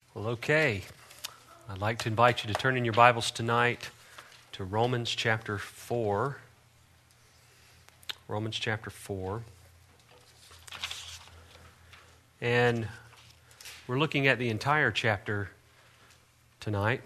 Well, okay. I'd like to invite you to turn in your Bibles tonight to Romans chapter 4. Romans chapter 4. And we're looking at the entire chapter tonight.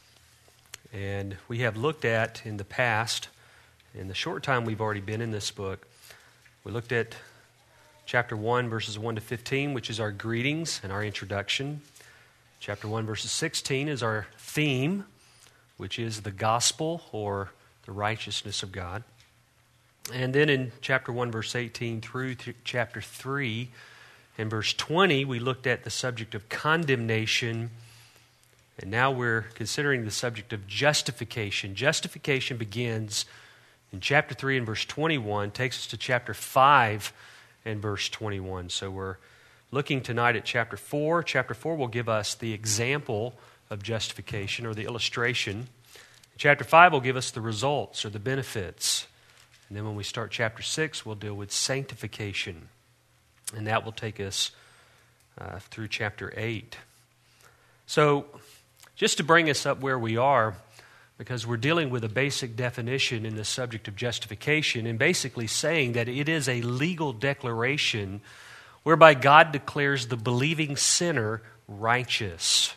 And we have looked at in the past, in the short time we've already been in this book, we looked at chapter 1, verses 1 to 15, which is our greetings and our introduction. Chapter 1, verses 16 is our theme, which is the gospel or the righteousness of God. And then in chapter 1, verse 18 through chapter 3 and verse 20, we looked at the subject of condemnation. And now we're considering the subject of justification. Justification begins in chapter 3 and verse 21, takes us to chapter 5 and verse 21. So we're looking tonight at chapter 4. Chapter 4 will give us the example of justification or the illustration. Chapter 5 will give us the results or the benefits. And then when we start chapter 6, we'll deal with sanctification. And that will take us through chapter 8. So just to bring us up where we are, because we're dealing with a basic definition in the subject of justification and basically saying that it is a legal declaration whereby God declares the believing sinner righteous.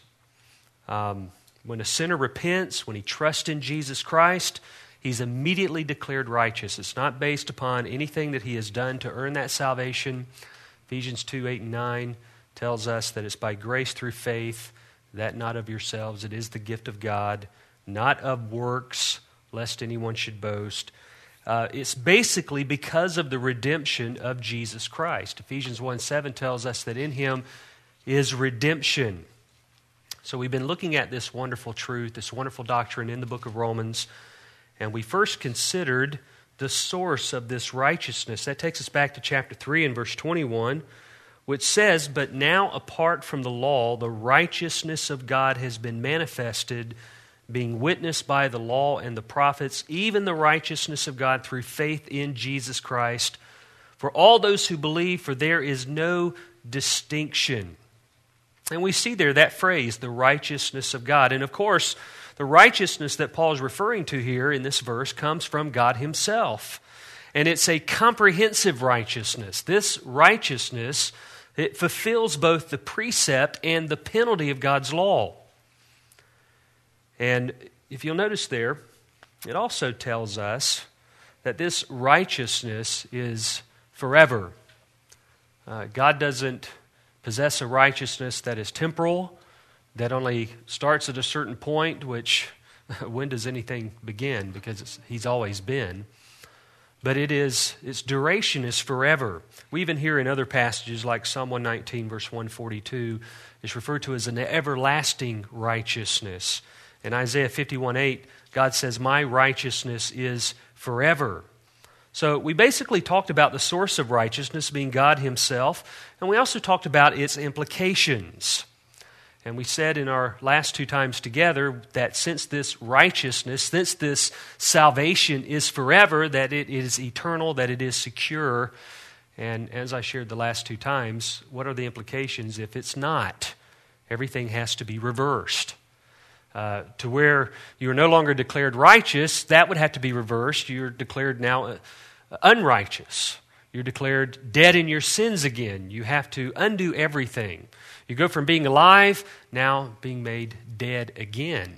When a sinner repents, when he trusts in Jesus Christ, he's immediately declared righteous. It's not based upon anything that he has done to earn that salvation. Ephesians 2, 8, and 9 tells us that it's by grace through faith, that not of yourselves. It is the gift of God, not of works, lest anyone should boast. It's basically because of the redemption of Jesus Christ. Ephesians 1:7 tells us that in Him is redemption. So we've been looking at this wonderful truth, this wonderful doctrine in the book of Romans, and we first considered the source of this righteousness. That takes us back to chapter 3 and verse 21, which says, "But now apart from the law, the righteousness of God has been manifested, being witnessed by the law and the prophets, even the righteousness of God through faith in Jesus Christ, for all those who believe, for there is no distinction." And we see there that phrase, the righteousness of God. And of course, the righteousness that Paul is referring to here in this verse comes from God Himself. And it's a comprehensive righteousness. This righteousness, it fulfills both the precept and the penalty of God's law. And if you'll notice there, it also tells us that this righteousness is forever. God doesn't possess a righteousness that is temporal, that only starts at a certain point, which when does anything begin? Because He's always been. But its duration is forever. We even hear in other passages like Psalm 119, verse 142, is referred to as an everlasting righteousness. In Isaiah 51:8, God says, "My righteousness is forever." So we basically talked about the source of righteousness being God Himself, and we also talked about its implications. And we said in our last two times together that since this righteousness, since this salvation is forever, that it is eternal, that it is secure. And as I shared the last two times, what are the implications if it's not? Everything has to be reversed. To where you're no longer declared righteous, that would have to be reversed. You're declared now unrighteous. You're declared dead in your sins again. You have to undo everything. You go from being alive, now being made dead again.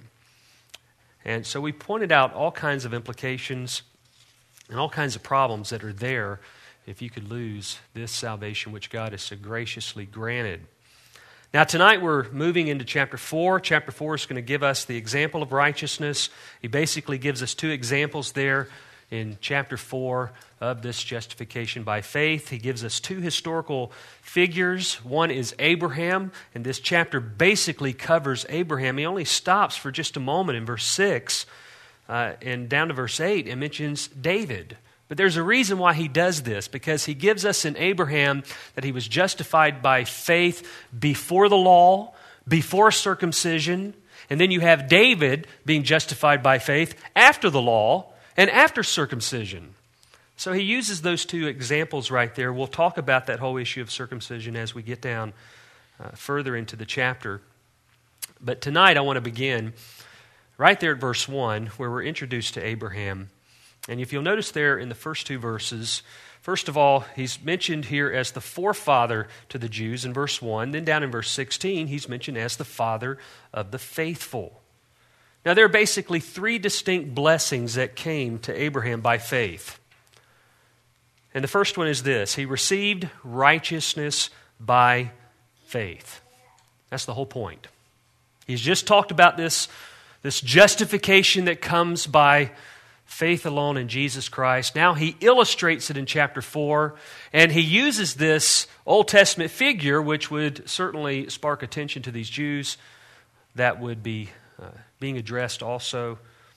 And so we pointed out all kinds of implications and all kinds of problems that are there if you could lose this salvation which God has so graciously granted. Now tonight we're moving into chapter 4. Chapter 4 is going to give us the example of righteousness. He basically gives us two examples there in chapter 4 of this justification by faith. He gives us two historical figures. One is Abraham, and this chapter basically covers Abraham. He only stops for just a moment in verse 6 and down to verse 8 and mentions David. But there's a reason why he does this, because he gives us in Abraham that he was justified by faith before the law, before circumcision, and then you have David being justified by faith after the law and after circumcision. So he uses those two examples right there. We'll talk about that whole issue of circumcision as we get down further into the chapter. But tonight I want to begin right there at verse 1, where we're introduced to Abraham. And if you'll notice there in the first two verses, first of all, he's mentioned here as the forefather to the Jews in verse 1. Then down in verse 16, he's mentioned as the father of the faithful. Now, there are basically three distinct blessings that came to Abraham by faith. And the first one is this: he received righteousness by faith. That's the whole point. He's just talked about this justification that comes by faith alone in Jesus Christ. Now he illustrates it in chapter 4, and he uses this Old Testament figure, which would certainly spark attention to these Jews, that would be being addressed also.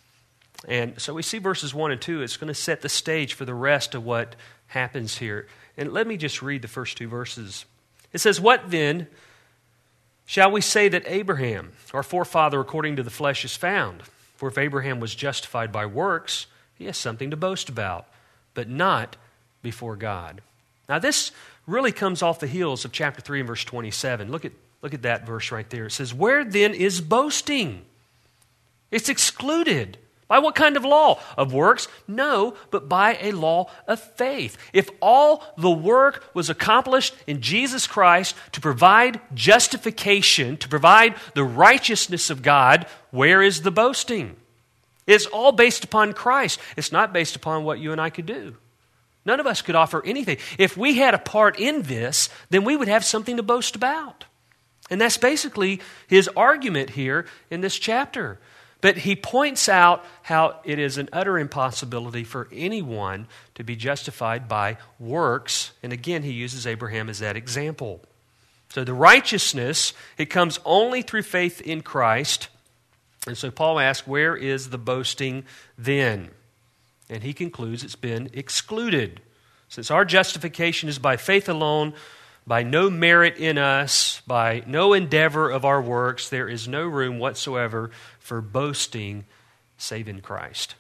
And so we see verses 1 and 2. It's going to set the stage for the rest of what happens here. And let me just read the first two verses. It says, "What then shall we say that Abraham, our forefather according to the flesh, is found? For if Abraham was justified by works, he has something to boast about, but not before God." Now this really comes off the heels of chapter 3 and verse 27. Look at that verse right there. It says, "Where then is boasting? It's excluded. By what kind of law? Of works? No, but by a law of faith. If all the work was accomplished in Jesus Christ to provide justification, to provide the righteousness of God, where is the boasting? It's all based upon Christ. It's not based upon what you and I could do. None of us could offer anything. If we had a part in this, then we would have something to boast about. And that's basically his argument here in this chapter. But he points out how it is an utter impossibility for anyone to be justified by works. And again, he uses Abraham as that example. So the righteousness, it comes only through faith in Christ. And so Paul asks, where is the boasting then? And he concludes it's been excluded. Since our justification is by faith alone, by no merit in us, by no endeavor of our works, there is no room whatsoever for boasting save in Christ.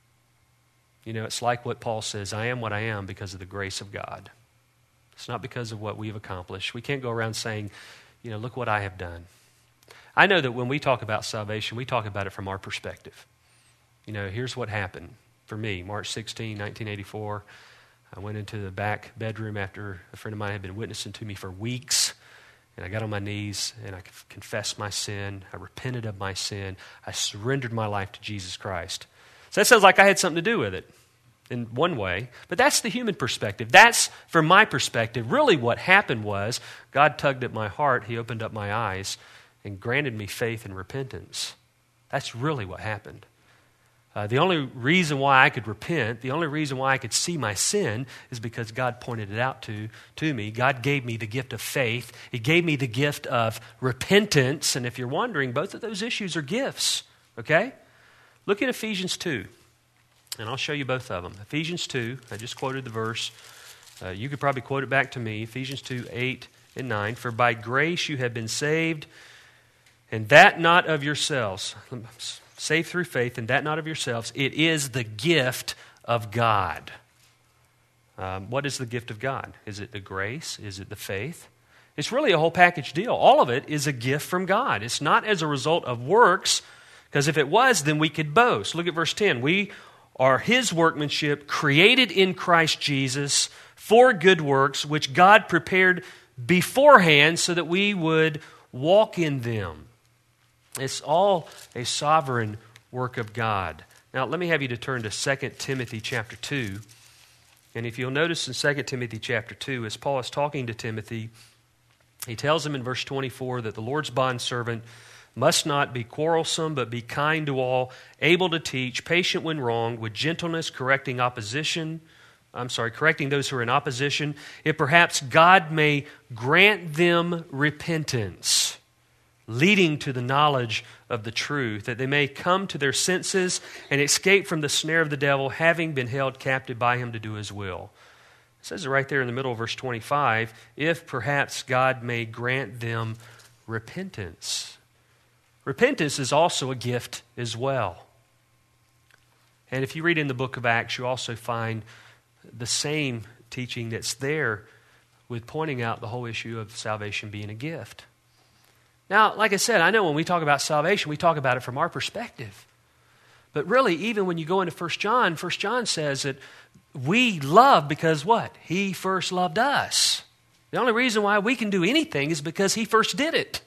You know, it's like what Paul says, I am what I am because of the grace of God. It's not because of what we've accomplished. We can't go around saying, you know, look what I have done. I know that when we talk about salvation, we talk about it from our perspective. You know, here's what happened for me. March 16, 1984, I went into the back bedroom after a friend of mine had been witnessing to me for weeks. And I got on my knees and I confessed my sin. I repented of my sin. I surrendered my life to Jesus Christ. So that sounds like I had something to do with it in one way. But that's the human perspective. That's, from my perspective, really what happened was God tugged at my heart. He opened up my eyes and granted me faith and repentance. That's really what happened. The only reason why I could repent, the only reason why I could see my sin is because God pointed it out to me. God gave me the gift of faith. He gave me the gift of repentance. And if you're wondering, both of those issues are gifts, okay? Look at Ephesians 2, and I'll show you both of them. Ephesians 2, I just quoted the verse. You could probably quote it back to me. Ephesians 2, 8 and 9. "For by grace you have been saved, and that not of yourselves." Saved through faith, and that not of yourselves. It is the gift of God. What is the gift of God? Is it the grace? Is it the faith? It's really a whole package deal. All of it is a gift from God. It's not as a result of works, because if it was, then we could boast. Look at verse 10. "We are His workmanship, created in Christ Jesus for good works, which God prepared beforehand so that we would walk in them." It's all a sovereign work of God. Now, let me have you to turn to 2 Timothy chapter 2. And if you'll notice in 2 Timothy chapter 2, as Paul is talking to Timothy, he tells him in verse 24 that the Lord's bondservant must not be quarrelsome, but be kind to all, able to teach, patient when wrong, with gentleness correcting those who are in opposition, if perhaps God may grant them repentance, leading to the knowledge of the truth, that they may come to their senses and escape from the snare of the devil, having been held captive by him to do his will. It says it right there in the middle of verse 25, if perhaps God may grant them repentance. Repentance is also a gift as well. And if you read in the book of Acts, you also find the same teaching that's there with pointing out the whole issue of salvation being a gift. Now, like I said, I know when we talk about salvation, we talk about it from our perspective. But really, even when you go into 1 John says that we love because what? He first loved us. The only reason why we can do anything is because He first did it.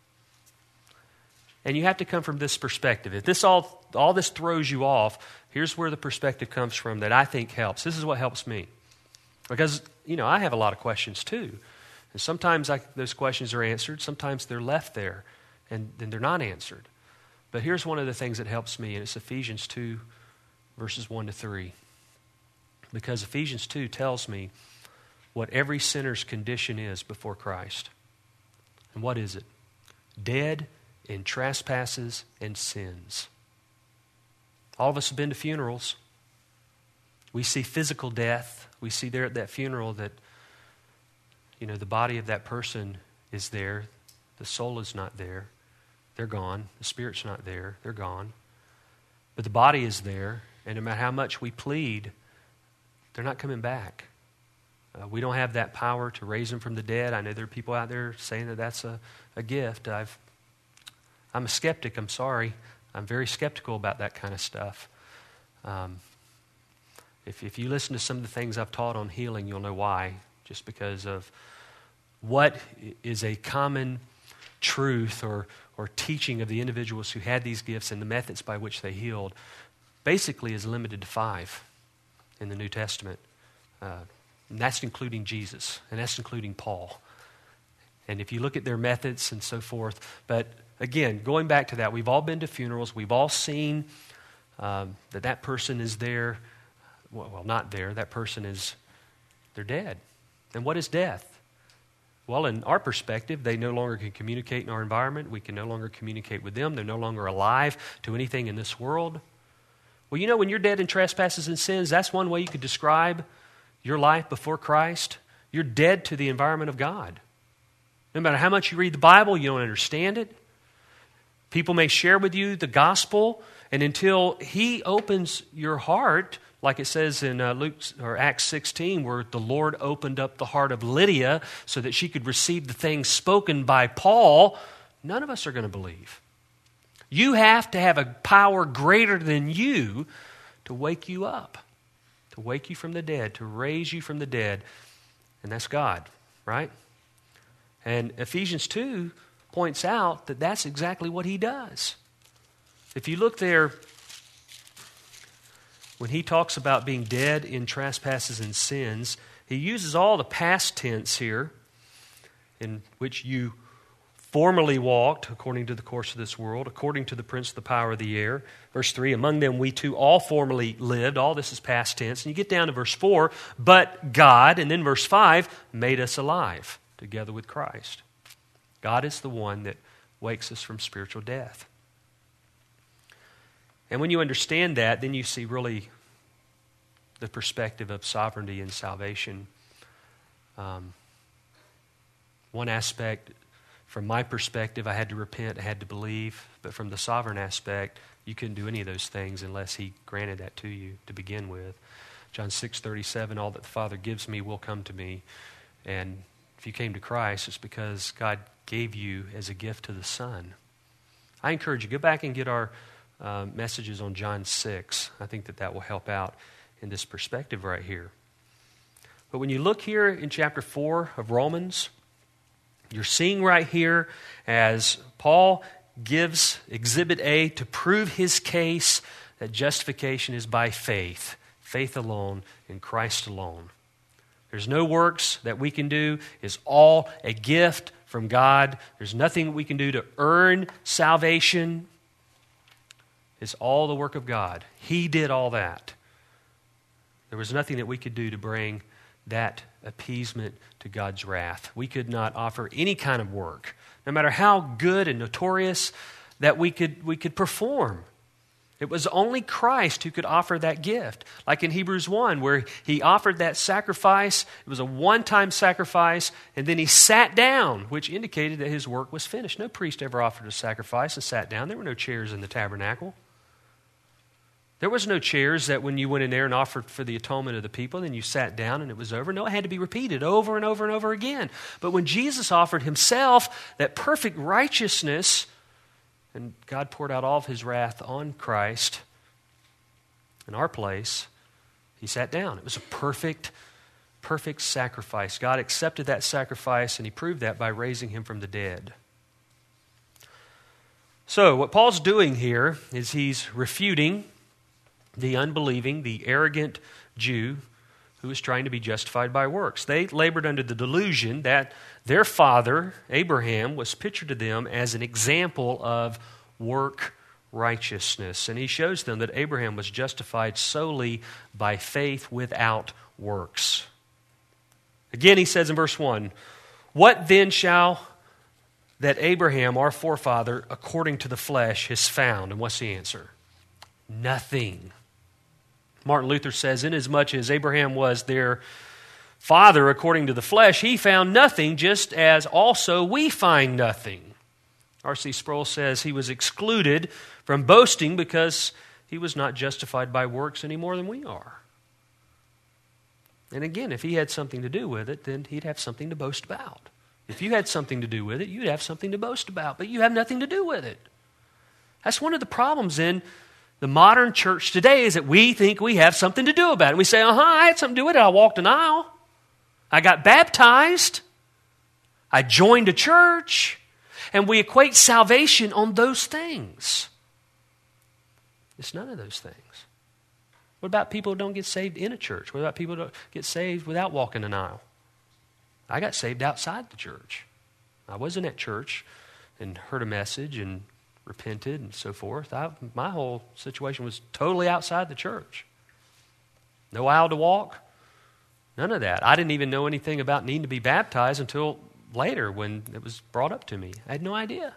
And you have to come from this perspective. If this all this throws you off, here's where the perspective comes from that I think helps. This is what helps me. Because, I have a lot of questions too. And sometimes those questions are answered. Sometimes they're left there and then they're not answered. But here's one of the things that helps me, and it's Ephesians 2, verses 1 to 3. Because Ephesians 2 tells me what every sinner's condition is before Christ. And what is it? Dead in trespasses and sins. All of us have been to funerals. We see physical death. We see there at that funeral that, the body of that person is there. The soul is not there. They're gone. The spirit's not there. They're gone. But the body is there, and no matter how much we plead, they're not coming back. We don't have that power to raise them from the dead. I know there are people out there saying that that's a gift. I'm a skeptic. I'm sorry. I'm very skeptical about that kind of stuff. If you listen to some of the things I've taught on healing, you'll know why. Just because of what is a common truth or teaching of the individuals who had these gifts and the methods by which they healed basically is limited to 5 in the New Testament. And that's including Jesus, and that's including Paul. And if you look at their methods and so forth, but again, going back to that, we've all been to funerals. We've all seen that person is there. Well, not there. That person they're dead. And what is death? Well, in our perspective, they no longer can communicate in our environment. We can no longer communicate with them. They're no longer alive to anything in this world. Well, when you're dead in trespasses and sins, that's one way you could describe your life before Christ. You're dead to the environment of God. No matter how much you read the Bible, you don't understand it. People may share with you the gospel, and until He opens your heart, like it says in Acts 16, where the Lord opened up the heart of Lydia so that she could receive the things spoken by Paul, none of us are going to believe. You have to have a power greater than you to wake you up, to wake you from the dead, to raise you from the dead, and that's God, right? And Ephesians 2 points out that that's exactly what He does. If you look there, when he talks about being dead in trespasses and sins, he uses all the past tense here, in which you formerly walked according to the course of this world, according to the prince of the power of the air. Verse 3, among them we too all formerly lived. All this is past tense. And you get down to verse 4, but God, and then verse 5, made us alive together with Christ. God is the one that wakes us from spiritual death. And when you understand that, then you see really the perspective of sovereignty and salvation. One aspect, from my perspective, I had to repent, I had to believe. But from the sovereign aspect, you couldn't do any of those things unless He granted that to you to begin with. John 6:37, all that the Father gives me will come to me. And if you came to Christ, it's because God gave you as a gift to the Son. I encourage you, go back and get our messages on John 6. I think that will help out in this perspective right here. But when you look here in chapter 4 of Romans, you're seeing right here as Paul gives Exhibit A to prove his case that justification is by faith, faith alone in Christ alone. There's no works that we can do. It's all a gift from God. There's nothing we can do to earn salvation. It's all the work of God. He did all that. There was nothing that we could do to bring that appeasement to God's wrath. We could not offer any kind of work, no matter how good and notorious that we could perform. It was only Christ who could offer that gift. Like in Hebrews 1, where He offered that sacrifice. It was a one-time sacrifice, and then He sat down, which indicated that His work was finished. No priest ever offered a sacrifice and sat down. There were no chairs in the tabernacle. There was no chairs that when you went in there and offered for the atonement of the people, then you sat down and it was over. No, it had to be repeated over and over and over again. But when Jesus offered himself, that perfect righteousness, and God poured out all of his wrath on Christ in our place, he sat down. It was a perfect sacrifice. God accepted that sacrifice, and he proved that by raising him from the dead. So what Paul's doing here is he's refuting the unbelieving, the arrogant Jew who was trying to be justified by works. They labored under the delusion that their father, Abraham, was pictured to them as an example of work righteousness. And he shows them that Abraham was justified solely by faith without works. Again, he says in verse 1, "What then shall that Abraham, our forefather, according to the flesh, has found?" And what's the answer? Nothing. Martin Luther says, "Inasmuch as Abraham was their father according to the flesh, he found nothing, just as also we find nothing." R.C. Sproul says he was excluded from boasting because he was not justified by works any more than we are. And again, if he had something to do with it, then he'd have something to boast about. If you had something to do with it, you'd have something to boast about, but you have nothing to do with it. That's one of the problems in the modern church today, is that we think we have something to do about it. And we say, I had something to do with it. I walked an aisle. I got baptized. I joined a church. And we equate salvation on those things. It's none of those things. What about people who don't get saved in a church? What about people who don't get saved without walking an aisle? I got saved outside the church. I wasn't at church and heard a message and repented and so forth. My whole situation was totally outside the church. No aisle to walk. None of that. I didn't even know anything about needing to be baptized until later when it was brought up to me. I had no idea.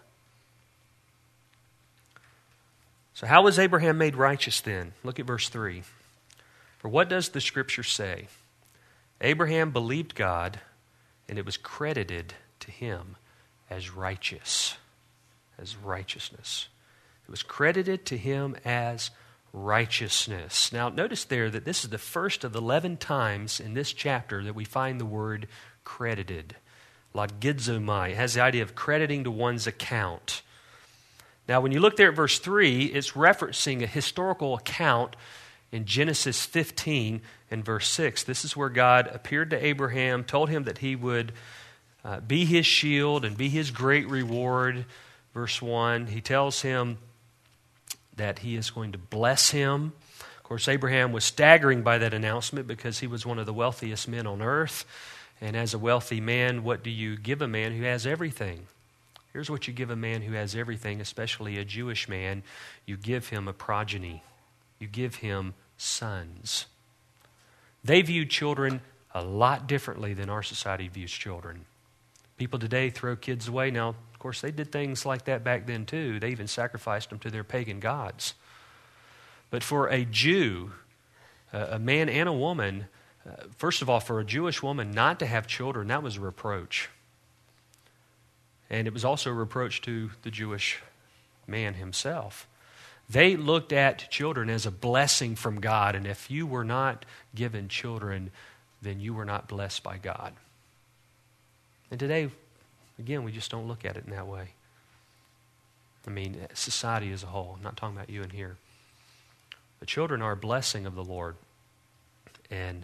So how was Abraham made righteous then? Look at verse 3. "For what does the Scripture say? Abraham believed God, and it was credited to him as righteous." As righteousness. It was credited to him as righteousness. Now, notice there that this is the first of 11 times in this chapter that we find the word credited. Logizomai. It has the idea of crediting to one's account. Now, when you look there at verse 3, it's referencing a historical account in Genesis 15 and verse 6. This is where God appeared to Abraham, told him that he would be his shield and be his great reward. Verse 1, he tells him that he is going to bless him. Of course, Abraham was staggering by that announcement because he was one of the wealthiest men on earth. And as a wealthy man, what do you give a man who has everything? Here's what you give a man who has everything, especially a Jewish man. You give him a progeny. You give him sons. They viewed children a lot differently than our society views children. People today throw kids away. Now, of course, they did things like that back then too. They even sacrificed them to their pagan gods. But for a Jew, a man and a woman, first of all, for a Jewish woman not to have children, that was a reproach. And it was also a reproach to the Jewish man himself. They looked at children as a blessing from God, and if you were not given children, then you were not blessed by God. And today, again, we just don't look at it in that way. I mean, society as a whole. I'm not talking about you in here. The children are a blessing of the Lord. And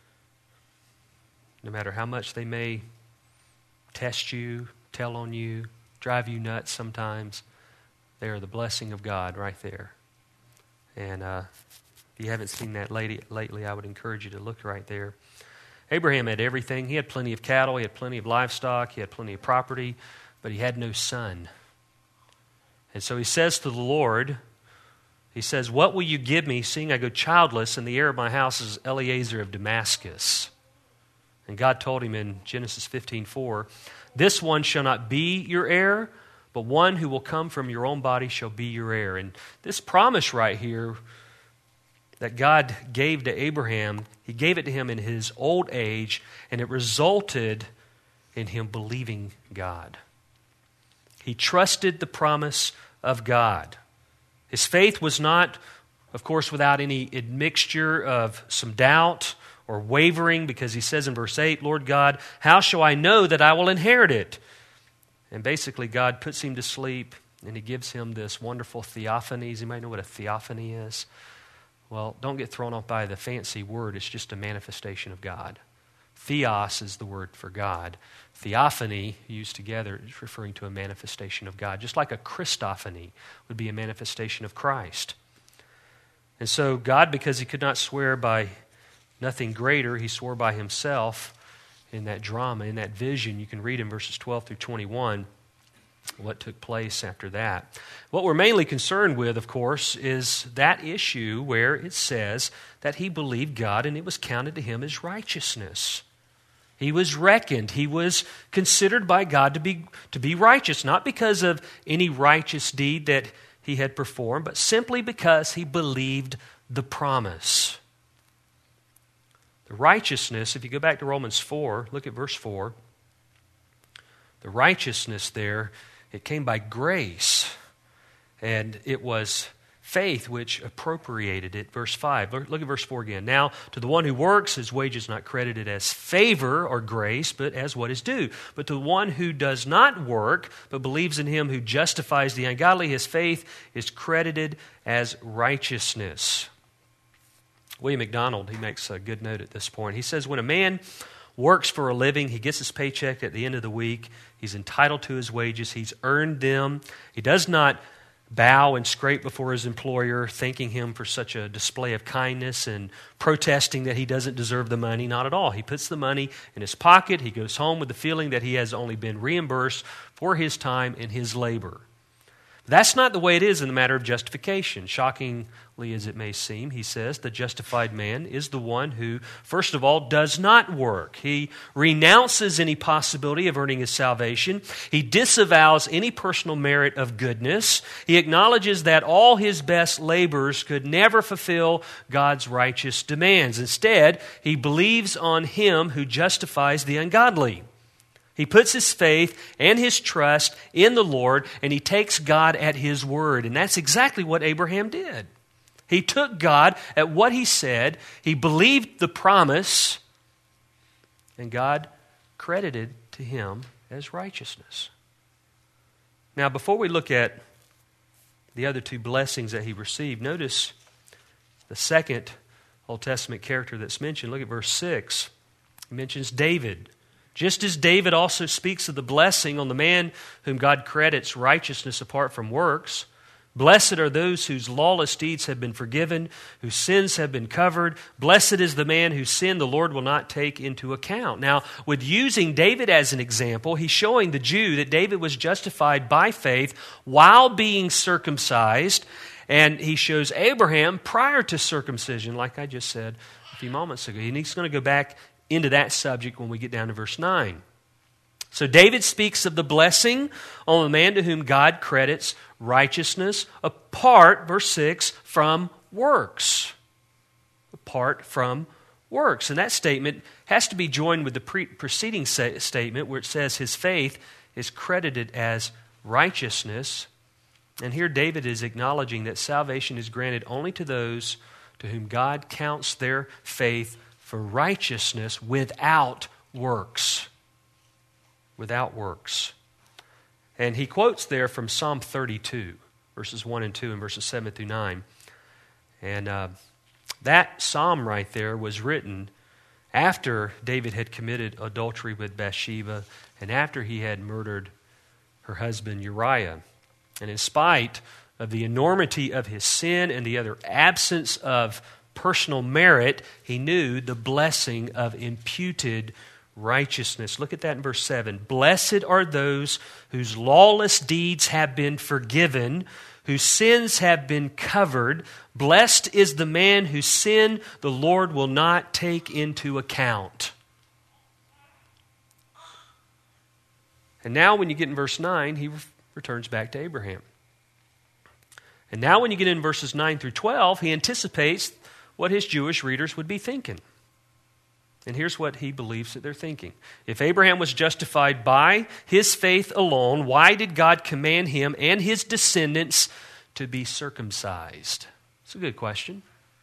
no matter how much they may test you, tell on you, drive you nuts sometimes, they are the blessing of God right there. And if you haven't seen that lately, I would encourage you to look right there. Abraham had everything. He had plenty of cattle. He had plenty of livestock. He had plenty of property. But he had no son. And so he says to the Lord, he says, "What will you give me, seeing I go childless, and the heir of my house is Eliezer of Damascus?" And God told him in Genesis 15:4, "This one shall not be your heir, but one who will come from your own body shall be your heir." And this promise right here that God gave to Abraham, he gave it to him in his old age, and it resulted in him believing God. He trusted the promise of God. His faith was not of course, without any admixture of some doubt or wavering, because he says in verse 8, Lord God, how shall I know that I will inherit it? And basically, God puts him to sleep, and he gives him this wonderful theophanies. You might know what a theophany is. Well, don't get thrown off by the fancy word. It's just a manifestation of God. Theos is the word for God. Theophany, used together, is referring to a manifestation of God. Just like a Christophany would be a manifestation of Christ. And so God, because he could not swear by nothing greater, he swore by himself in that drama, in that vision. You can read in verses 12 through 21 what took place after that. What we're mainly concerned with, of course, is that issue where it says that he believed God and it was counted to him as righteousness. He was reckoned. He was considered by God to be righteous, not because of any righteous deed that he had performed, but simply because he believed the promise. The righteousness, if you go back to Romans 4, look at verse 4. The righteousness there, it came by grace, and it was faith which appropriated it. Verse 5, look at verse 4 again. Now, to the one who works, his wage is not credited as favor or grace, but as what is due. But to the one who does not work, but believes in him who justifies the ungodly, his faith is credited as righteousness. William MacDonald, he makes a good note at this point. He says, when a man works for a living, he gets his paycheck at the end of the week, he's entitled to his wages, he's earned them. He does not bow and scrape before his employer, thanking him for such a display of kindness and protesting that he doesn't deserve the money. Not at all. He puts the money in his pocket. He goes home with the feeling that he has only been reimbursed for his time and his labor. That's not the way it is in the matter of justification. Shockingly as it may seem, he says, the justified man is the one who, first of all, does not work. He renounces any possibility of earning his salvation. He disavows any personal merit of goodness. He acknowledges that all his best labors could never fulfill God's righteous demands. Instead, he believes on him who justifies the ungodly. He puts his faith and his trust in the Lord, and he takes God at his word. And that's exactly what Abraham did. He took God at what he said. He believed the promise, and God credited to him as righteousness. Now, before we look at the other two blessings that he received, notice the second Old Testament character that's mentioned. Look at verse 6. It mentions David. Just as David also speaks of the blessing on the man whom God credits righteousness apart from works, blessed are those whose lawless deeds have been forgiven, whose sins have been covered. Blessed is the man whose sin the Lord will not take into account. Now, with using David as an example, he's showing the Jew that David was justified by faith while being circumcised, and he shows Abraham prior to circumcision, like I just said a few moments ago. And he's going to go back into that subject when we get down to verse 9. So David speaks of the blessing on the man to whom God credits righteousness apart, verse 6, from works. Apart from works. And that statement has to be joined with the preceding statement where it says his faith is credited as righteousness. And here David is acknowledging that salvation is granted only to those to whom God counts their faith for righteousness without works. Without works. And he quotes there from Psalm 32, verses 1 and 2 and verses 7 through 9. And that psalm right there was written after David had committed adultery with Bathsheba and after he had murdered her husband Uriah. And in spite of the enormity of his sin and the other absence of personal merit, he knew the blessing of imputed righteousness. Look at that in verse 7. Blessed are those whose lawless deeds have been forgiven, whose sins have been covered. Blessed is the man whose sin the Lord will not take into account. And now when you get in verse 9, he returns back to Abraham. And now when you get in verses 9 through 12, he anticipates what his Jewish readers would be thinking. And here's what he believes that they're thinking. If Abraham was justified by his faith alone, why did God command him and his descendants to be circumcised? It's a good question.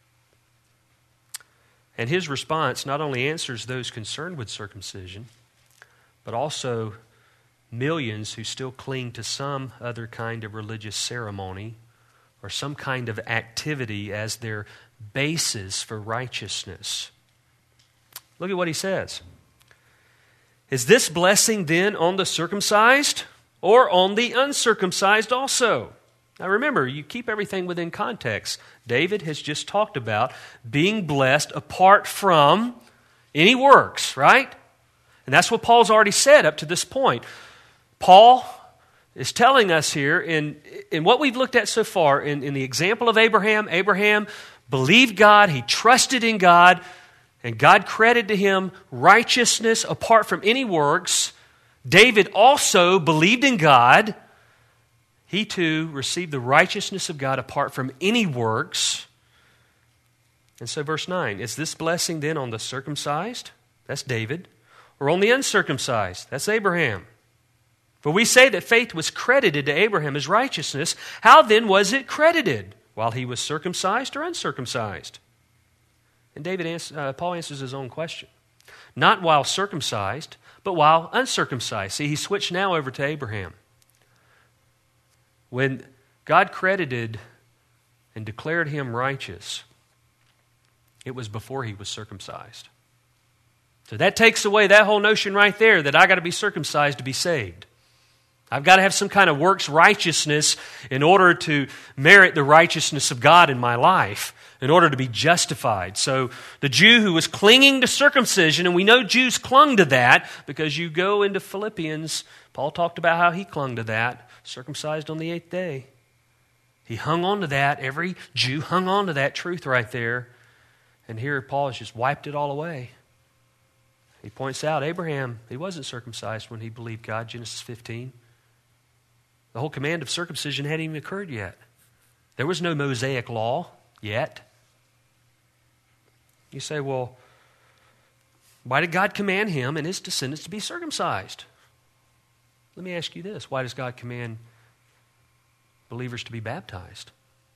And his response not only answers those concerned with circumcision, but also millions who still cling to some other kind of religious ceremony or some kind of activity as their basis for righteousness. Look at what he says. Is this blessing then on the circumcised or on the uncircumcised also? Now remember, you keep everything within context. David has just talked about being blessed apart from any works, right? And that's what Paul's already said up to this point. Paul is telling us here in what we've looked at so far, in the example of Abraham. Abraham believed God, he trusted in God, and God credited to him righteousness apart from any works. David also believed in God. He too received the righteousness of God apart from any works. And so verse 9, is this blessing then on the circumcised? That's David. Or on the uncircumcised? That's Abraham. For we say that faith was credited to Abraham as righteousness. How then was it credited? While he was circumcised or uncircumcised? And Paul answers his own question. Not while circumcised, but while uncircumcised. See, he switched now over to Abraham. When God credited and declared him righteous, it was before he was circumcised. So that takes away that whole notion right there that I got to be circumcised to be saved. I've got to have some kind of works righteousness in order to merit the righteousness of God in my life, in order to be justified. So the Jew who was clinging to circumcision, and we know Jews clung to that because you go into Philippians, Paul talked about how he clung to that, circumcised on the 8th day. He hung on to that. Every Jew hung on to that truth right there. And here Paul has just wiped it all away. He points out Abraham, he wasn't circumcised when he believed God, Genesis 15. The whole command of circumcision hadn't even occurred yet. There was no Mosaic law yet. You say, well, why did God command him and his descendants to be circumcised? Let me ask you this. Why does God command believers to be baptized?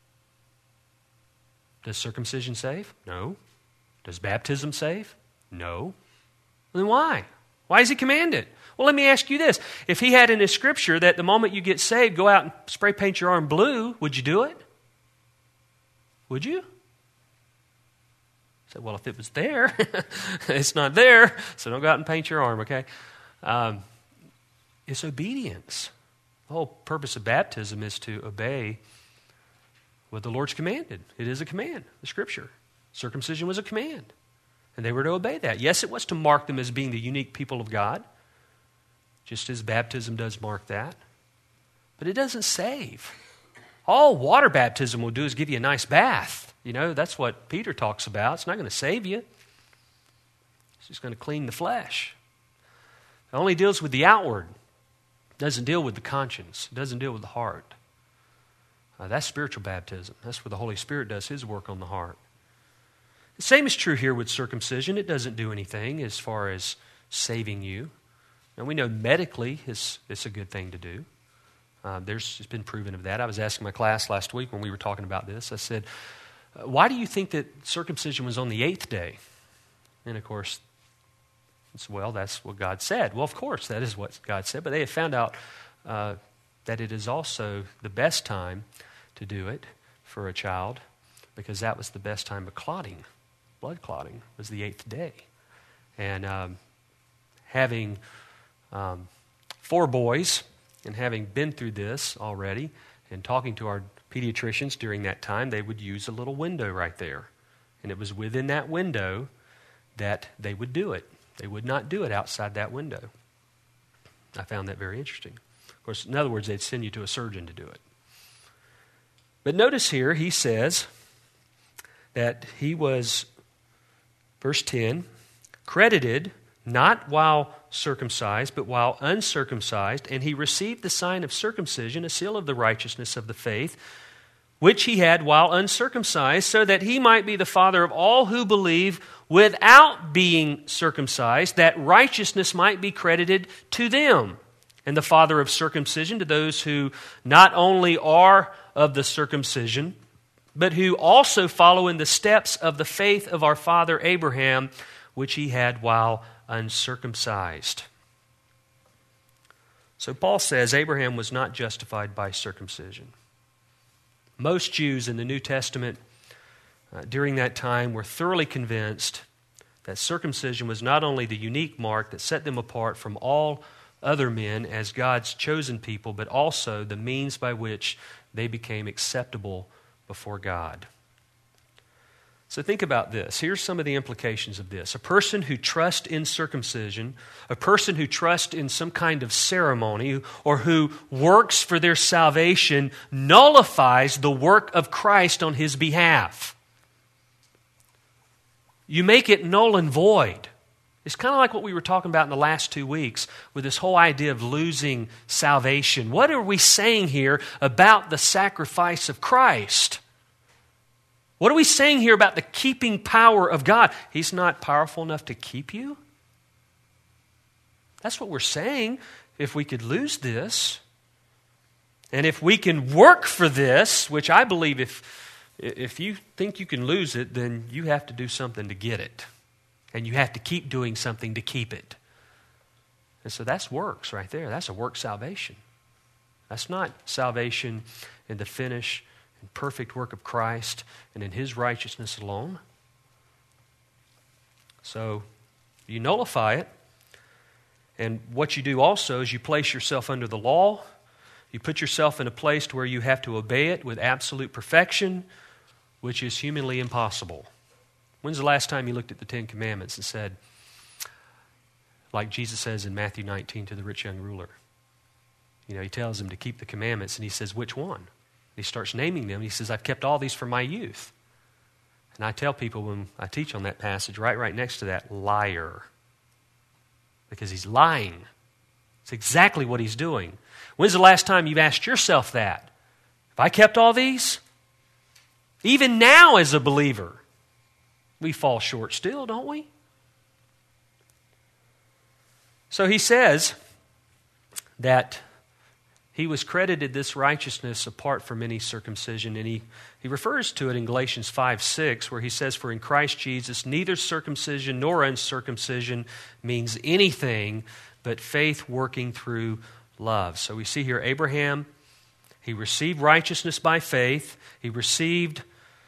Does circumcision save? No. Does baptism save? No. Then why? Why does he command it? Well, let me ask you this. If he had in his scripture that the moment you get saved, go out and spray paint your arm blue, would you do it? Would you? Say, well, if it was there, it's not there, so don't go out and paint your arm, okay? It's obedience. The whole purpose of baptism is to obey what the Lord's commanded. It is a command, the Scripture. Circumcision was a command, and they were to obey that. Yes, it was to mark them as being the unique people of God, just as baptism does mark that. But it doesn't save. All water baptism will do is give you a nice bath. You know, that's what Peter talks about. It's not going to save you. It's just going to clean the flesh. It only deals with the outward. It doesn't deal with the conscience. It doesn't deal with the heart. That's spiritual baptism. That's where the Holy Spirit does His work on the heart. The same is true here with circumcision. It doesn't do anything as far as saving you. Now, we know medically it's a good thing to do. It's been proven of that. I was asking my class last week when we were talking about this. I said, why do you think that circumcision was on the 8th day? And of course, that's what God said. Well, of course, that is what God said. But they have found out that it is also the best time to do it for a child because that was the best time of clotting. Blood clotting was the 8th day. And having 4 boys and having been through this already and talking to our pediatricians during that time, they would use a little window right there. And it was within that window that they would do it. They would not do it outside that window. I found that very interesting. Of course, in other words, they'd send you to a surgeon to do it. But notice here, he says that he was, verse 10, credited not while circumcised, but while uncircumcised, and he received the sign of circumcision, a seal of the righteousness of the faith, which he had while uncircumcised, so that he might be the father of all who believe without being circumcised, that righteousness might be credited to them, and the father of circumcision to those who not only are of the circumcision, but who also follow in the steps of the faith of our father Abraham, which he had while uncircumcised. So Paul says Abraham was not justified by circumcision. Most Jews in the New Testament during that time were thoroughly convinced that circumcision was not only the unique mark that set them apart from all other men as God's chosen people, but also the means by which they became acceptable before God. So think about this. Here's some of the implications of this. A person who trusts in circumcision, a person who trusts in some kind of ceremony, or who works for their salvation, nullifies the work of Christ on his behalf. You make it null and void. It's kind of like what we were talking about in the last 2 weeks with this whole idea of losing salvation. What are we saying here about the sacrifice of Christ? What are we saying here about the keeping power of God? He's not powerful enough to keep you? That's what we're saying. If we could lose this, and if we can work for this, which I believe if you think you can lose it, then you have to do something to get it. And you have to keep doing something to keep it. And so that's works right there. That's a work salvation. That's not salvation in the finish and perfect work of Christ and in His righteousness alone. So you nullify it. And what you do also is you place yourself under the law. You put yourself in a place to where you have to obey it with absolute perfection, which is humanly impossible. When's the last time you looked at the Ten Commandments and said, like Jesus says in Matthew 19 to the rich young ruler? You know, he tells him to keep the commandments, and he says, which one? He starts naming them. He says, I've kept all these from my youth. And I tell people when I teach on that passage, right next to that, liar. Because he's lying. It's exactly what he's doing. When's the last time you've asked yourself that? Have I kept all these? Even now as a believer, we fall short still, don't we? So he says that he was credited this righteousness apart from any circumcision, and he refers to it in Galatians 5:6, where he says, for in Christ Jesus neither circumcision nor uncircumcision means anything but faith working through love. So we see here Abraham, he received righteousness by faith. He received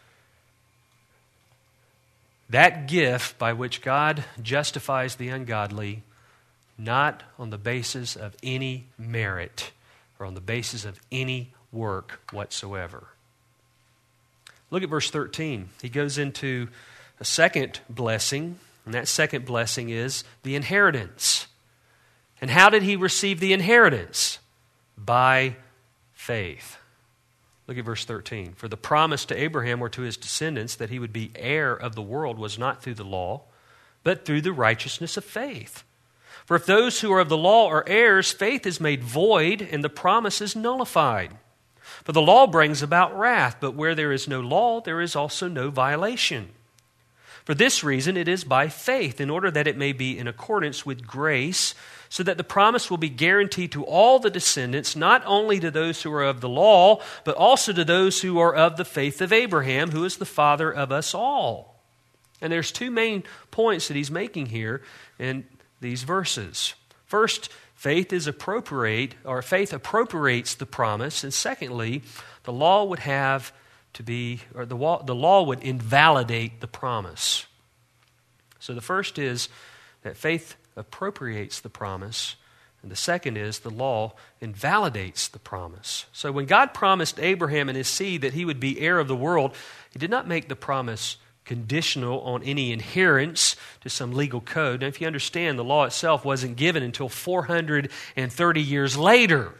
that gift by which God justifies the ungodly, not on the basis of any merit or on the basis of any work whatsoever. Look at verse 13. He goes into a second blessing, and that second blessing is the inheritance. And how did he receive the inheritance? By faith. Look at verse 13. For the promise to Abraham or to his descendants that he would be heir of the world was not through the law, but through the righteousness of faith. For if those who are of the law are heirs, faith is made void and the promise is nullified. For the law brings about wrath, but where there is no law, there is also no violation. For this reason it is by faith, in order that it may be in accordance with grace, so that the promise will be guaranteed to all the descendants, not only to those who are of the law, but also to those who are of the faith of Abraham, who is the father of us all. And there's two main points that he's making here in these verses. First, faith appropriates the promise, and secondly, the law would have to be, or the law would invalidate the promise. So the first is that faith appropriates the promise, and the second is the law invalidates the promise. So when God promised Abraham and his seed that he would be heir of the world, he did not make the promise conditional on any adherence to some legal code. Now, if you understand, the law itself wasn't given until 430 years later.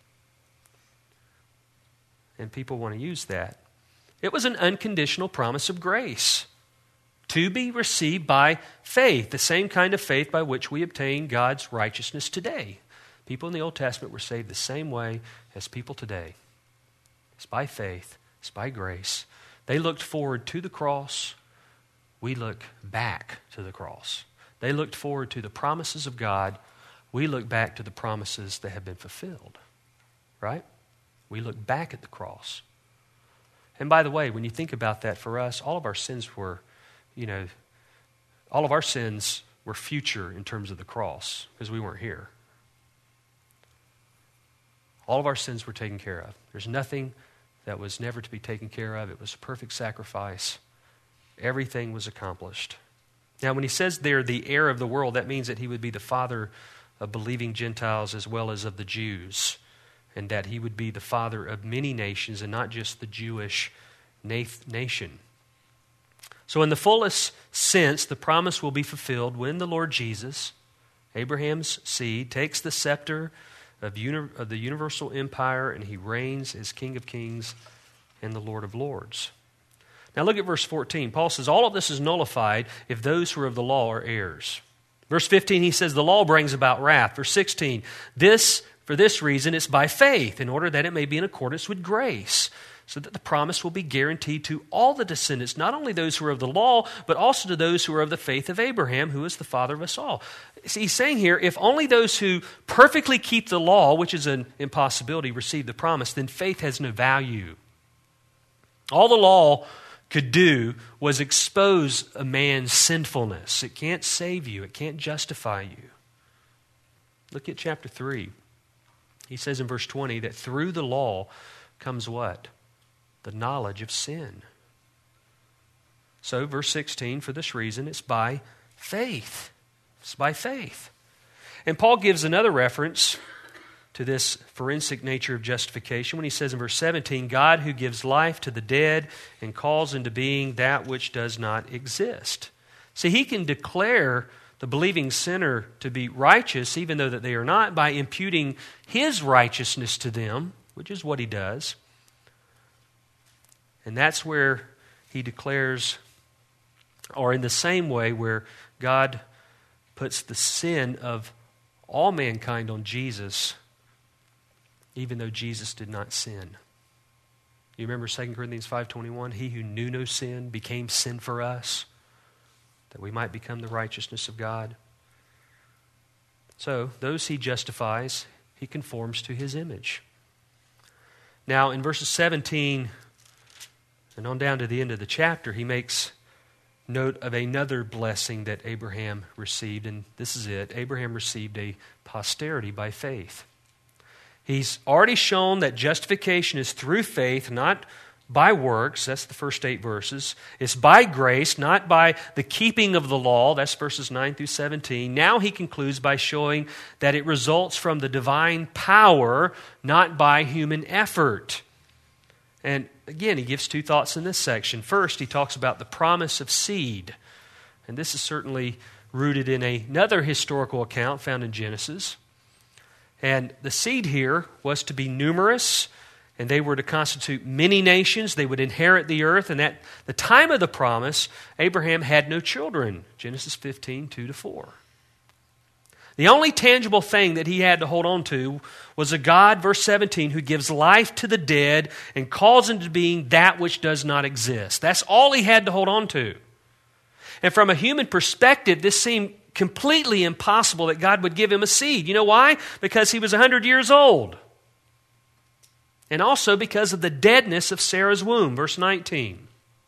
And people want to use that. It was an unconditional promise of grace to be received by faith, the same kind of faith by which we obtain God's righteousness today. People in the Old Testament were saved the same way as people today. It's by faith. It's by grace. They looked forward to the cross. We look back to the cross. They looked forward to the promises of God. We look back to the promises that have been fulfilled. Right? We look back at the cross. And by the way, when you think about that, for us, all of our sins were, all of our sins were future in terms of the cross, because we weren't here. All of our sins were taken care of. There's nothing that was never to be taken care of. It was a perfect sacrifice. Everything was accomplished. Now, when he says there, the heir of the world, that means that he would be the father of believing Gentiles as well as of the Jews, and that he would be the father of many nations and not just the Jewish nation. So in the fullest sense, the promise will be fulfilled when the Lord Jesus, Abraham's seed, takes the scepter of the universal empire, and he reigns as King of Kings and the Lord of Lords. Now look at verse 14. Paul says, all of this is nullified if those who are of the law are heirs. Verse 15, he says, the law brings about wrath. Verse 16, for this reason it's by faith, in order that it may be in accordance with grace, so that the promise will be guaranteed to all the descendants, not only those who are of the law, but also to those who are of the faith of Abraham, who is the father of us all. See, he's saying here, if only those who perfectly keep the law, which is an impossibility, receive the promise, then faith has no value. All the law could do was expose a man's sinfulness. It can't save you. It can't justify you. Look at chapter 3. He says in verse 20 that through the law comes what? The knowledge of sin. So, verse 16, for this reason, it's by faith. It's by faith. And Paul gives another reference to this forensic nature of justification when he says in verse 17, God who gives life to the dead and calls into being that which does not exist. See, he can declare the believing sinner to be righteous, even though that they are not, by imputing his righteousness to them, which is what he does. And that's where he declares, or in the same way where God puts the sin of all mankind on Jesus, even though Jesus did not sin. You remember 2 Corinthians 5:21? He who knew no sin became sin for us, that we might become the righteousness of God. So, those he justifies, he conforms to his image. Now, in verses 17 and on down to the end of the chapter, he makes note of another blessing that Abraham received, and this is it. Abraham received a posterity by faith. He's already shown that justification is through faith, not by works. That's the first 8 verses. It's by grace, not by the keeping of the law. That's verses 9 through 17. Now he concludes by showing that it results from the divine power, not by human effort. And again, he gives 2 thoughts in this section. First, he talks about the promise of seed. And this is certainly rooted in another historical account found in Genesis. And the seed here was to be numerous, and they were to constitute many nations. They would inherit the earth. And at the time of the promise, Abraham had no children. Genesis 15, 2-4. The only tangible thing that he had to hold on to was a God, verse 17, who gives life to the dead and calls into being that which does not exist. That's all he had to hold on to. And from a human perspective, this seemed completely impossible that God would give him a seed. You know why? Because he was 100 years old. And also because of the deadness of Sarah's womb, verse 19.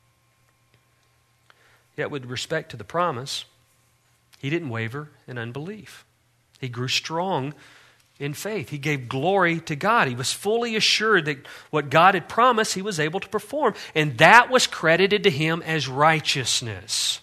Yet with respect to the promise, he didn't waver in unbelief. He grew strong in faith. He gave glory to God. He was fully assured that what God had promised, he was able to perform. And that was credited to him as righteousness.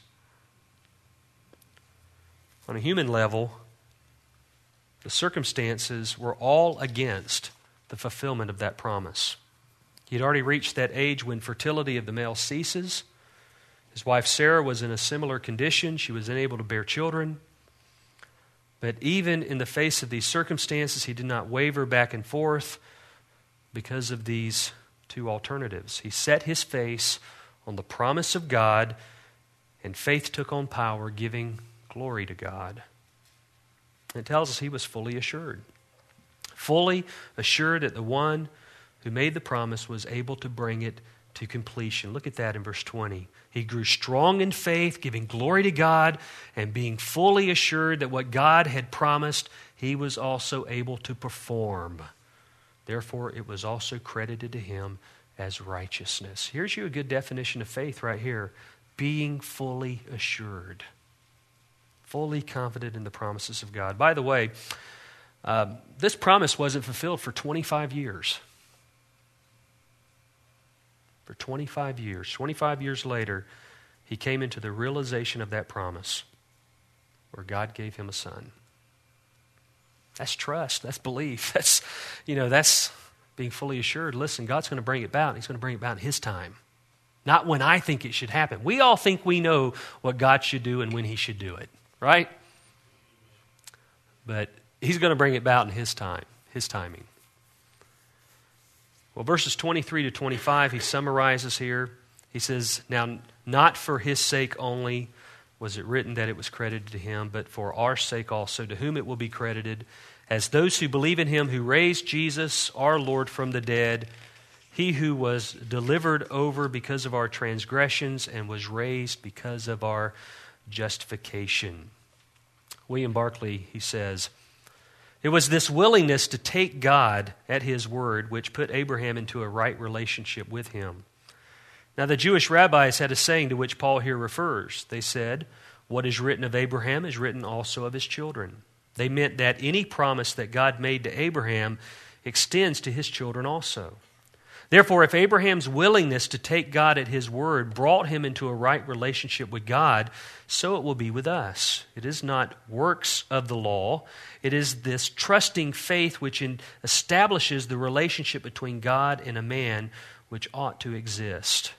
On a human level, the circumstances were all against the fulfillment of that promise. He had already reached that age when fertility of the male ceases. His wife Sarah was in a similar condition. She was unable to bear children. But even in the face of these circumstances, he did not waver back and forth because of these 2 alternatives. He set his face on the promise of God, and faith took on power, giving glory to God. It tells us he was fully assured that the one who made the promise was able to bring it to completion. Look at that in verse 20. He grew strong in faith, giving glory to God, and being fully assured that what God had promised, he was also able to perform. Therefore, it was also credited to him as righteousness. Here's you a good definition of faith right here. Being fully assured. Fully confident in the promises of God. By the way, this promise wasn't fulfilled for 25 years. For 25 years. 25 years later, he came into the realization of that promise where God gave him a son. That's trust. That's belief. That's being fully assured. Listen, God's going to bring it about. He's going to bring it about in His time. Not when I think it should happen. We all think we know what God should do and when He should do it. Right? But He's going to bring it about in His time. His timing. Well, verses 23 to 25, he summarizes here. He says, "Now, not for His sake only was it written that it was credited to Him, but for our sake also, to whom it will be credited, as those who believe in Him who raised Jesus, our Lord, from the dead, He who was delivered over because of our transgressions and was raised because of our justification." William Barclay, he says, "It was this willingness to take God at His word which put Abraham into a right relationship with Him. Now the Jewish rabbis had a saying to which Paul here refers. They said, 'What is written of Abraham is written also of his children.' They meant that any promise that God made to Abraham extends to his children also. Therefore, if Abraham's willingness to take God at His word brought him into a right relationship with God, so it will be with us. It is not works of the law. It is this trusting faith which establishes the relationship between God and a man which ought to exist."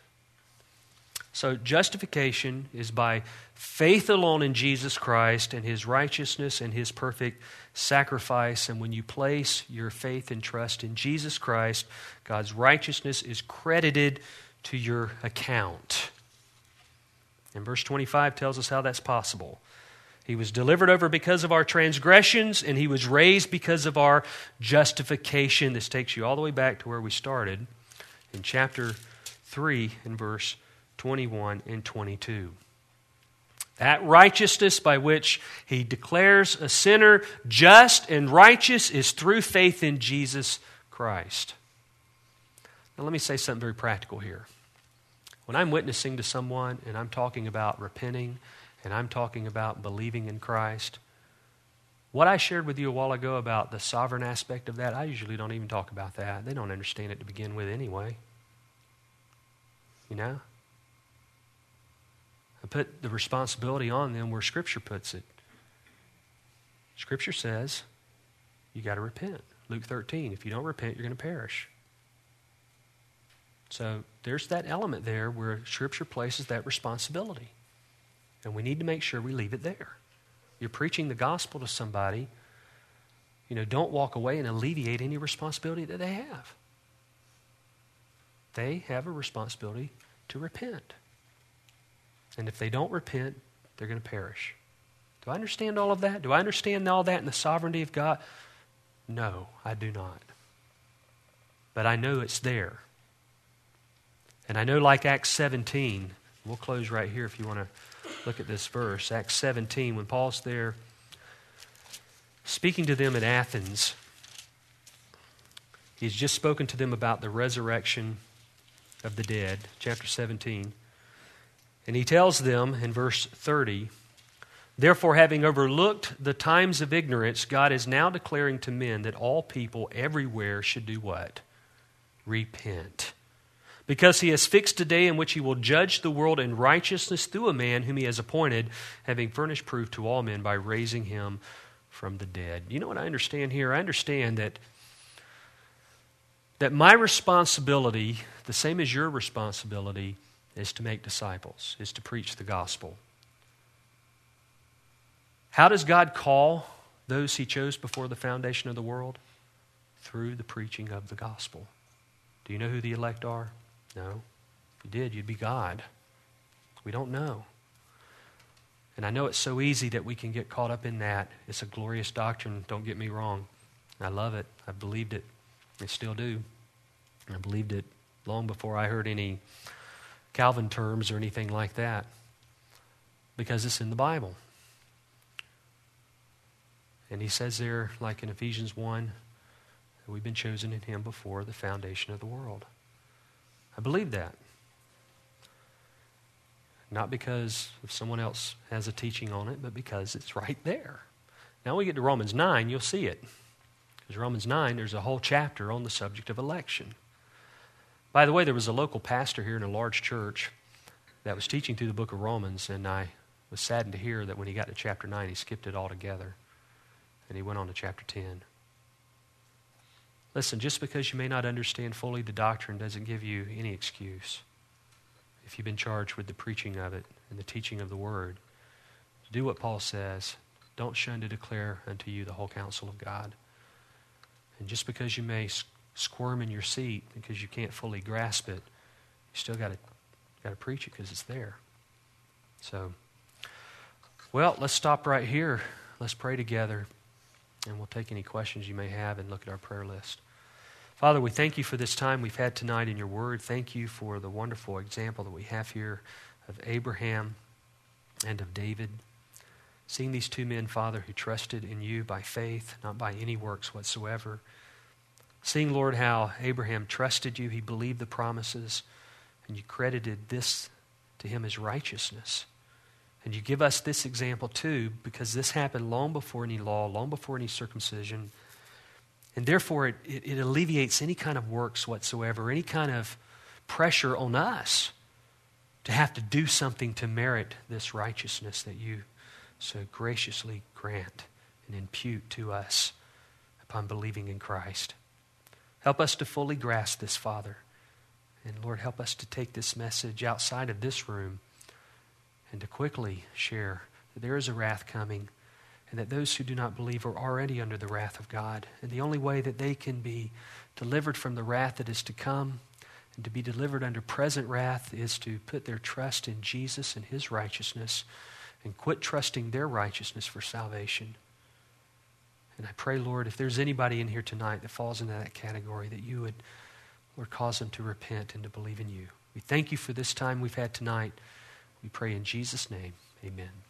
So justification is by faith alone in Jesus Christ and His righteousness and His perfect sacrifice. And when you place your faith and trust in Jesus Christ, God's righteousness is credited to your account. And verse 25 tells us how that's possible. He was delivered over because of our transgressions, and He was raised because of our justification. This takes you all the way back to where we started in chapter 3 and verse 21 and 22. That righteousness by which He declares a sinner just and righteous is through faith in Jesus Christ. Now let me say something very practical here. When I'm witnessing to someone and I'm talking about repenting and I'm talking about believing in Christ, what I shared with you a while ago about the sovereign aspect of that, I usually don't even talk about that. They don't understand it to begin with anyway. You know? I put the responsibility on them where Scripture puts it. Scripture says you got to repent. Luke 13, if you don't repent, you're going to perish. So there's that element there where Scripture places that responsibility. And we need to make sure we leave it there. You're preaching the gospel to somebody, don't walk away and alleviate any responsibility that they have. They have a responsibility to repent. And if they don't repent, they're going to perish. Do I understand all of that? Do I understand all that in the sovereignty of God? No, I do not. But I know it's there. And I know, like Acts 17, we'll close right here if you want to look at this verse. Acts 17, when Paul's there speaking to them at Athens, he's just spoken to them about the resurrection of the dead, chapter 17. And he tells them in verse 30, "Therefore, having overlooked the times of ignorance, God is now declaring to men that all people everywhere should do what? Repent. Because He has fixed a day in which He will judge the world in righteousness through a man whom He has appointed, having furnished proof to all men by raising Him from the dead." You know what I understand here? I understand that my responsibility, the same as your responsibility, is to make disciples, is to preach the gospel. How does God call those He chose before the foundation of the world? Through the preaching of the gospel. Do you know who the elect are? No. If you did, you'd be God. We don't know. And I know it's so easy that we can get caught up in that. It's a glorious doctrine, don't get me wrong. I love it. I believed it. I still do. I believed it long before I heard any Calvin terms or anything like that, because it's in the Bible. And he says there, like in Ephesians 1, that we've been chosen in Him before the foundation of the world. I believe that. Not because someone else has a teaching on it, but because it's right there. Now we get to Romans 9, you'll see it. Because Romans 9, there's a whole chapter on the subject of election. By the way, there was a local pastor here in a large church that was teaching through the book of Romans, and I was saddened to hear that when he got to chapter 9, he skipped it altogether, and he went on to chapter 10. Listen, just because you may not understand fully the doctrine doesn't give you any excuse. If you've been charged with the preaching of it and the teaching of the word, do what Paul says. Don't shun to declare unto you the whole counsel of God. And just because you may squirm in your seat because you can't fully grasp it, you still got to preach it because it's there. So, well, let's stop right here. Let's pray together, and we'll take any questions you may have and look at our prayer list. Father, we thank you for this time we've had tonight in your word. Thank you for the wonderful example that we have here of Abraham and of David. Seeing these two men, Father, who trusted in you by faith, not by any works whatsoever. Seeing, Lord, how Abraham trusted you, he believed the promises, and you credited this to him as righteousness. And you give us this example too, because this happened long before any law, long before any circumcision. And therefore, it alleviates any kind of works whatsoever, any kind of pressure on us to have to do something to merit this righteousness that you so graciously grant and impute to us upon believing in Christ. Help us to fully grasp this, Father. And Lord, help us to take this message outside of this room and to quickly share that there is a wrath coming and that those who do not believe are already under the wrath of God. And the only way that they can be delivered from the wrath that is to come and to be delivered under present wrath is to put their trust in Jesus and his righteousness and quit trusting their righteousness for salvation. And I pray, Lord, if there's anybody in here tonight that falls into that category, that you would, Lord, cause them to repent and to believe in you. We thank you for this time we've had tonight. We pray in Jesus' name, amen.